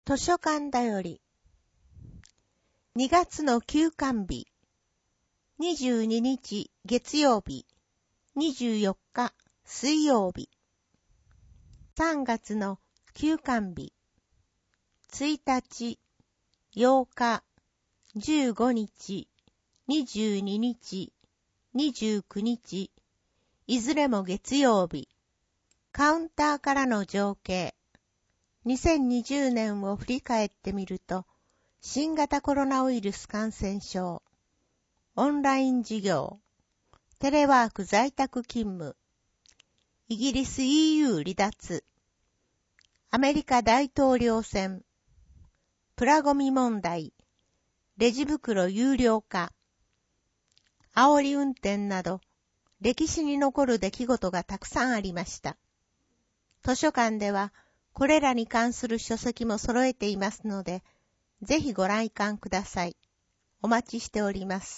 図書館だより2月の休館日22日月曜日24日水曜日3月の休館日1日8日15日22日29日いずれも月曜日カウンターからの情景2020年を振り返ってみると、新型コロナウイルス感染症、オンライン授業、テレワーク在宅勤務、イギリス EU 離脱、アメリカ大統領選、プラゴミ問題、レジ袋有料化、煽り運転など、歴史に残る出来事がたくさんありました。図書館では、これらに関する書籍も揃えていますので、ぜひご来館ください。お待ちしております。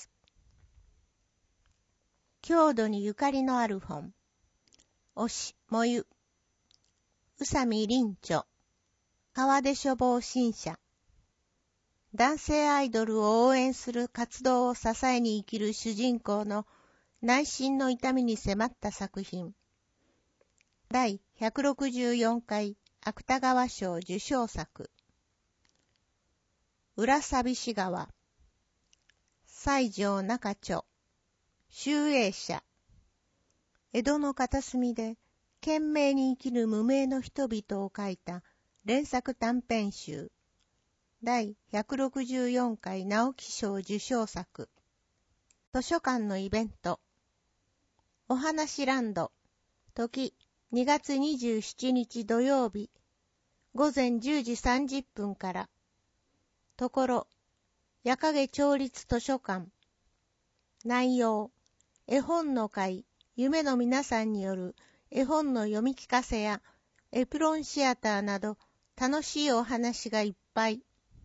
郷土にゆかりのある本。推し、もゆ。宇佐美凛著。川出処方新社。男性アイドルを応援する活動を支えに生きる主人公の内心の痛みに迫った作品。第164回芥川賞受賞作。浦寂し川。西条中町。集英社。江戸の片隅で懸命に生きる無名の人々を書いた連作短編集。第164回直木賞受賞作。図書館のイベント。お話ランド。時2月27日土曜日。午前10時30分から。ところ、矢影町立図書館。内容、絵本の会、夢の皆さんによる絵本の読み聞かせやエプロンシアターなど楽しいお話がいっぱい。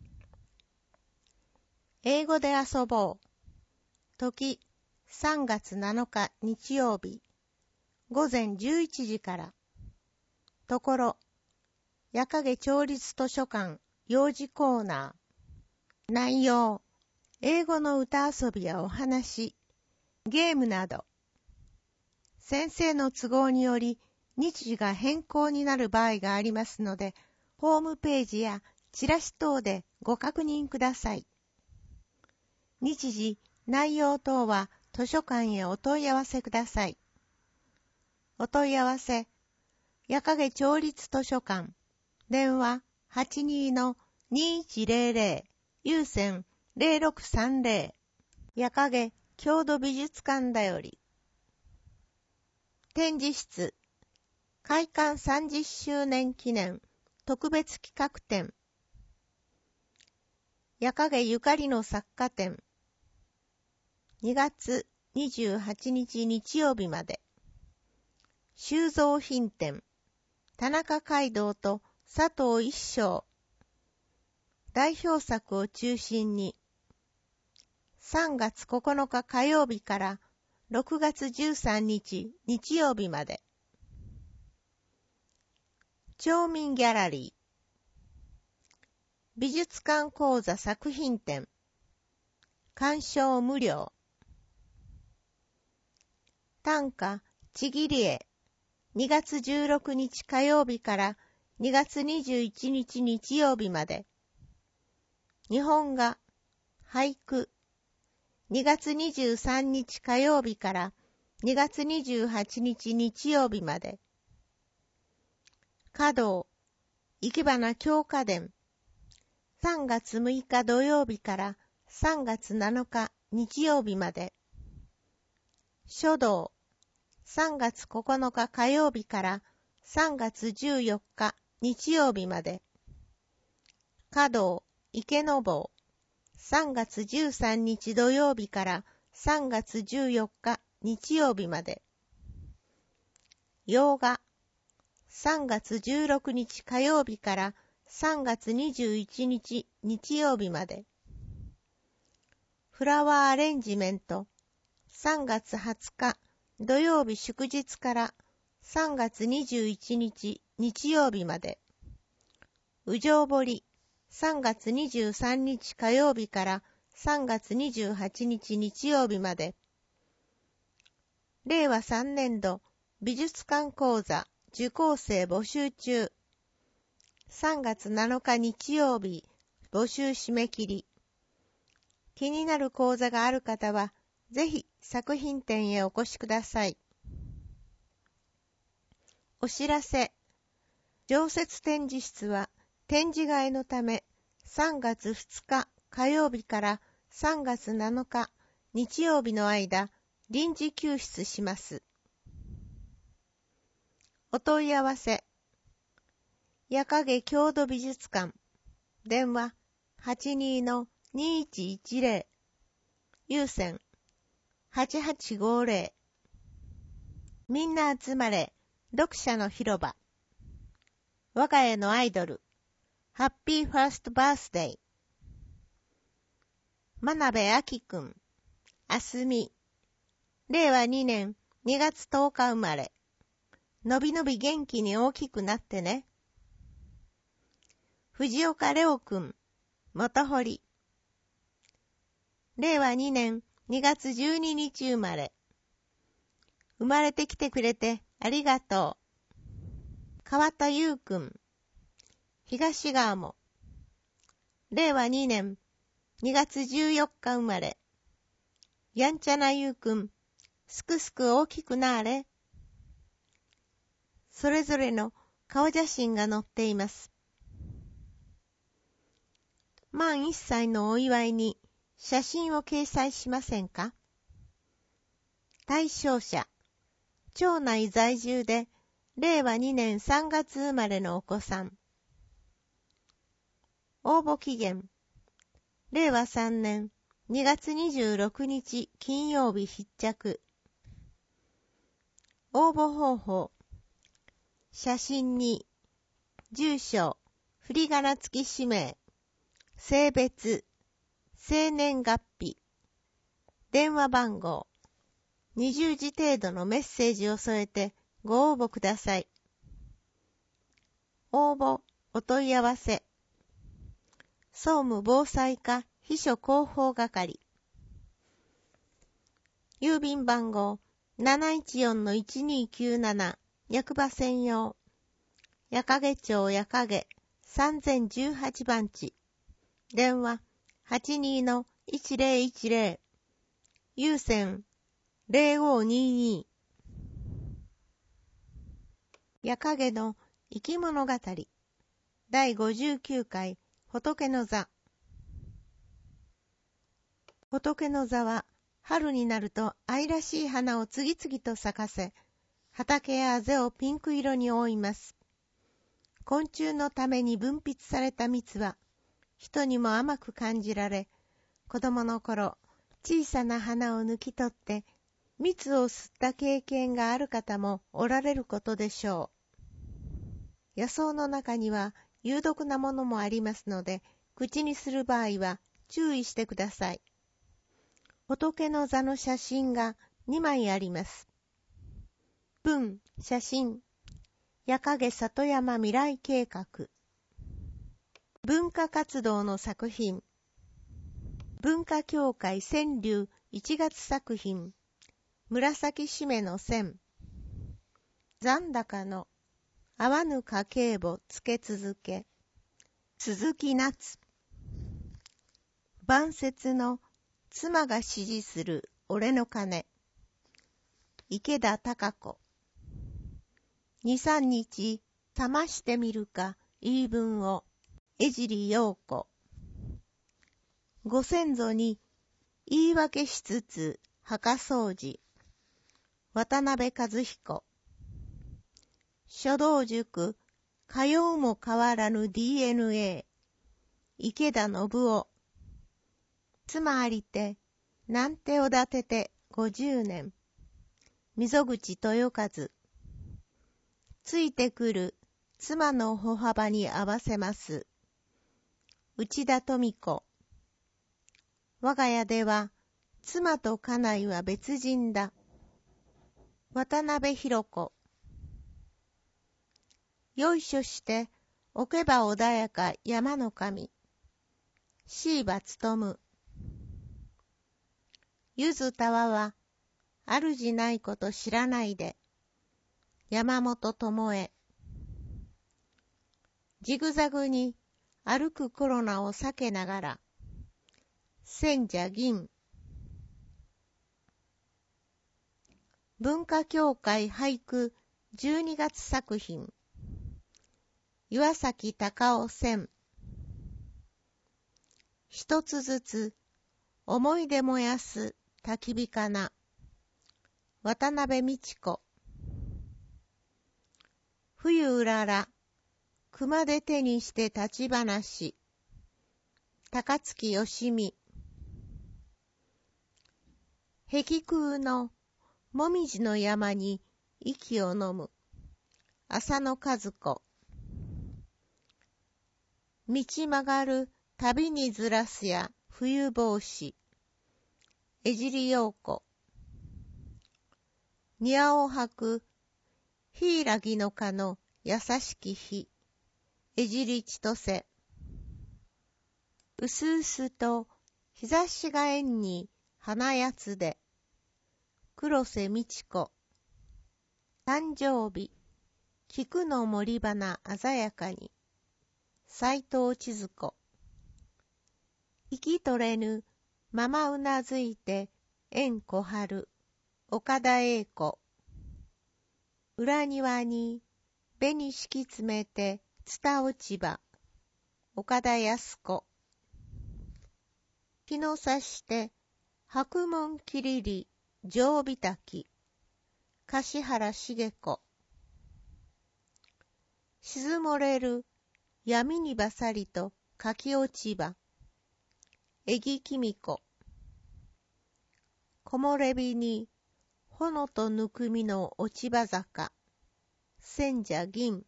英語で遊ぼう。時、3月7日日曜日。午前11時から。ところ、矢影町立図書館幼児コーナー。内容、英語の歌遊びやお話、ゲームなど。先生の都合により日時が変更になる場合がありますので、ホームページやチラシ等でご確認ください。日時、内容等は図書館へお問い合わせください。お問い合わせ、矢影町立図書館。電話82-2100有線0630矢影郷土美術館だより展示室開館30周年記念特別企画展矢影ゆかりの作家展2月28日日曜日まで収蔵品展田中街道と佐藤一生代表作を中心に3月9日火曜日から6月13日日曜日まで町民ギャラリー美術館講座作品展鑑賞無料短歌ちぎり絵2月16日火曜日から2月21日日曜日まで。日本画、俳句。2月23日火曜日から2月28日日曜日まで。華道、生け花狂歌伝。3月6日土曜日から3月7日日曜日まで。書道、3月9日火曜日から3月14日日曜日まで。華道、池坊、3月13日土曜日から3月14日日曜日まで。洋画、3月16日火曜日から3月21日日曜日まで。フラワーアレンジメント、3月20日土曜日祝日から3月21日日曜日まで。うじょうぼり、 3月23日火曜日から3月28日日曜日まで。令和3年度美術館講座受講生募集中。3月7日日曜日募集締め切り。気になる講座がある方は、ぜひ作品展へお越しください。お知らせ。常設展示室は展示会のため3月2日火曜日から3月7日日曜日の間臨時休室します。お問い合わせ。矢影郷土美術館電話 82-2110 有線8850。みんな集まれ読者の広場。我が家のアイドルハッピーファーストバースデー。真鍋明くんあすみ。令和2年2月10日生まれ。のびのび元気に大きくなってね。藤岡レオくん元堀。令和2年2月12日生まれ。生まれてきてくれてありがとう。川田優くん東川も。令和2年2月14日生まれ。やんちゃな優くんすくすく大きくなあれ。それぞれの顔写真が載っています。満1歳のお祝いに写真を掲載しませんか？対象者、町内在住で令和2年3月生まれのお子さん。応募期限、令和3年2月26日金曜日必着。応募方法、写真に、住所、振り仮名付き氏名、性別、生年月日、電話番号、20字程度のメッセージを添えてご応募ください。応募、お問い合わせ。総務防災課秘書広報係。郵便番号 714-1297 役場専用。矢影町矢影3018番地。電話 82-1010 有線0522。矢影の生き物語第59回仏の座。仏の座は春になると愛らしい花を次々と咲かせ、畑やあぜをピンク色に覆います。昆虫のために分泌された蜜は人にも甘く感じられ、子供の頃小さな花を抜き取って蜜を吸った経験がある方もおられることでしょう。野草の中には有毒なものもありますので、口にする場合は注意してください。仏の座の写真が2枚あります。文、写真、矢影里山未来計画。文化活動の作品。文化協会川柳1月作品。紫しめの線。残高の合わぬ家計簿つけ続け。鈴木夏。晩節の妻が指示する俺の金。池田貴子。2、3日試してみるか言い分を。江尻陽子。ご先祖に言い訳しつつ墓掃除。渡辺和彦。書道塾通うも変わらぬ DNA。池田信夫。妻ありてなんておだてて50年。溝口豊和。ついてくる妻の歩幅に合わせます。内田富子。我が家では妻と家内は別人だ。渡辺博子。よいしょしておけば穏やか山の神。 椎葉勉。ゆずたわは、主ないこと知らないで。山本智恵。ジグザグに歩くコロナを避けながら。千社銀。文化協会俳句12月作品。岩崎隆夫選。一つずつ思い出燃やす焚き火かな。渡辺美智子。冬うらら熊手手にして立ち話。高槻よしみ。壁空のもみじの山に息を飲む。浅野和子。道曲がる旅にずらすや冬帽子。江尻陽子。庭を履く柊の花の優しき日。江尻千歳。うすうすと日差しが縁に花やつで。黒瀬美智子。誕生日菊の森花鮮やかに。斎藤千鶴子。息取れぬままうなずいて縁小春。岡田栄子。裏庭に紅敷き詰めてツタ落ち葉。岡田靖子。日の差して白門きりり常備滝。樫原茂子。沈もれる闇にばさりとかき落ち葉。江木きみ子。木漏れ日に炎とぬくみの落ち葉坂。千社銀。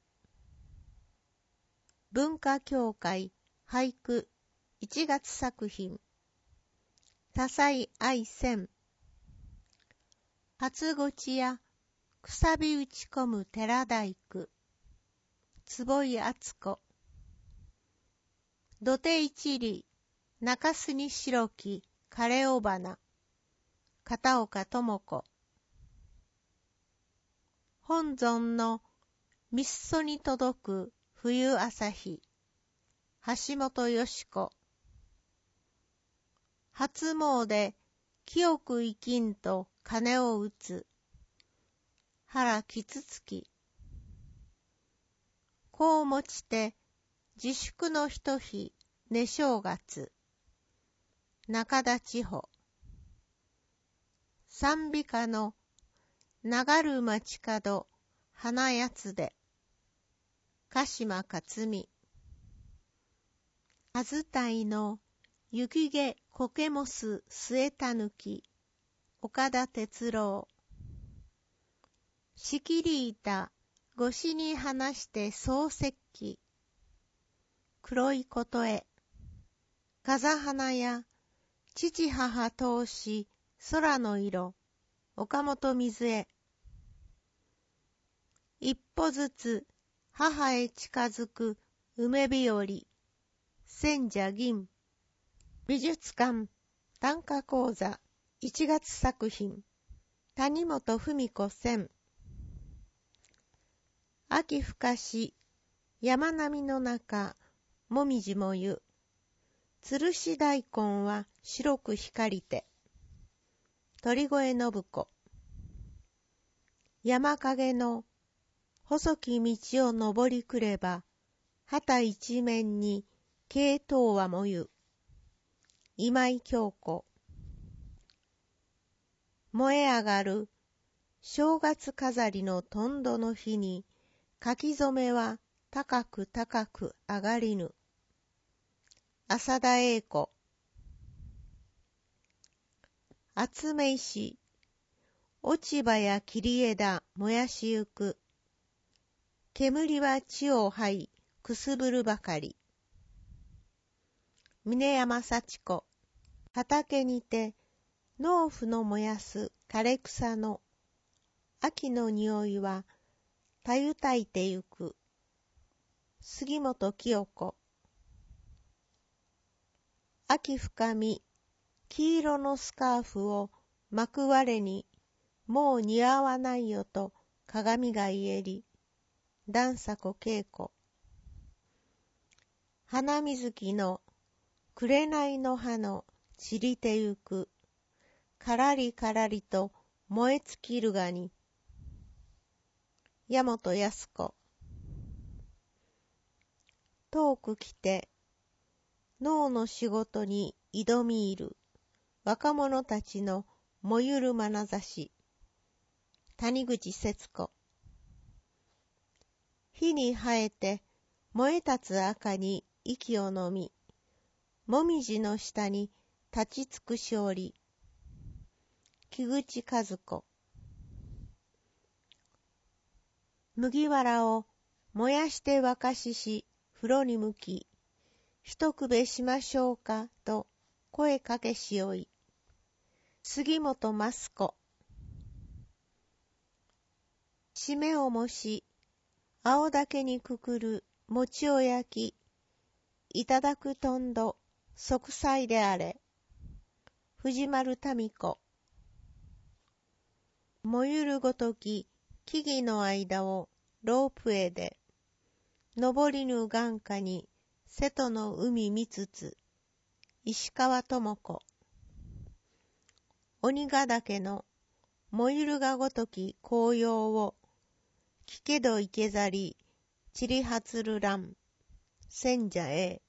文化協会俳句1月作品。多彩愛線。初口やくさび打ち込む寺大工。坪井敦子。土手一里中州に白き枯れ尾花。片岡智子。本尊のみっそに届く冬朝日。橋本よし子。初詣清く生きんと鐘を打つ。原吉月。こう持ちて自粛のひと日寝正月。中田千穂。賛美歌の流る街角花やつで。鹿島克美。あずたいの雪毛苔もす末たぬき。岡田哲郎。しきりいた越しに話して漱石器。黒いことへ。風花や父母通し空の色。岡本水江。一歩ずつ母へ近づく梅日和。千社銀。美術館短歌講座1月作品。谷本文子選。秋深し山並みの中もみじもゆ。つるし大根は白く光りて。鳥越信子。山影の細き道を登りくれば旗一面に系統はもゆ。今井京子。燃え上がる正月飾りのとんどの日に書き初めは高く高く上がりぬ。浅田栄子。厚め石落ち葉や切り枝燃やしゆく。煙は地を這いくすぶるばかり。峰山幸子。畑にて農夫の燃やす枯れ草の秋の匂いはたゆたいてゆく。杉本清子。 秋深み、黄色のスカーフを巻く我に、もう似合わないよと鏡が言えり、段迫恵子。花水木の紅の葉の散りてゆく、からりからりと燃え尽きるがに。大本康子。遠く来て脳の仕事に挑み入る若者たちの燃ゆる眼差し。谷口節子。火に生えて燃え立つ赤に息をのみ、もみじの下に立ち尽くしおり。木口和子。麦わらを燃やして沸かし風呂に向き、一くべしましょうかと声かけしおい。杉本益子。しめをもし、青竹にくくる餅を焼き、いただくとんど、息災であれ。藤丸民子。燃ゆるごとき木々の間をロープウェイで、登りぬ眼下に瀬戸の海見つつ、石川智子。鬼ヶ岳の燃ゆるがごとき紅葉を、聞けど池ざり、散りはつるらん、千社へ。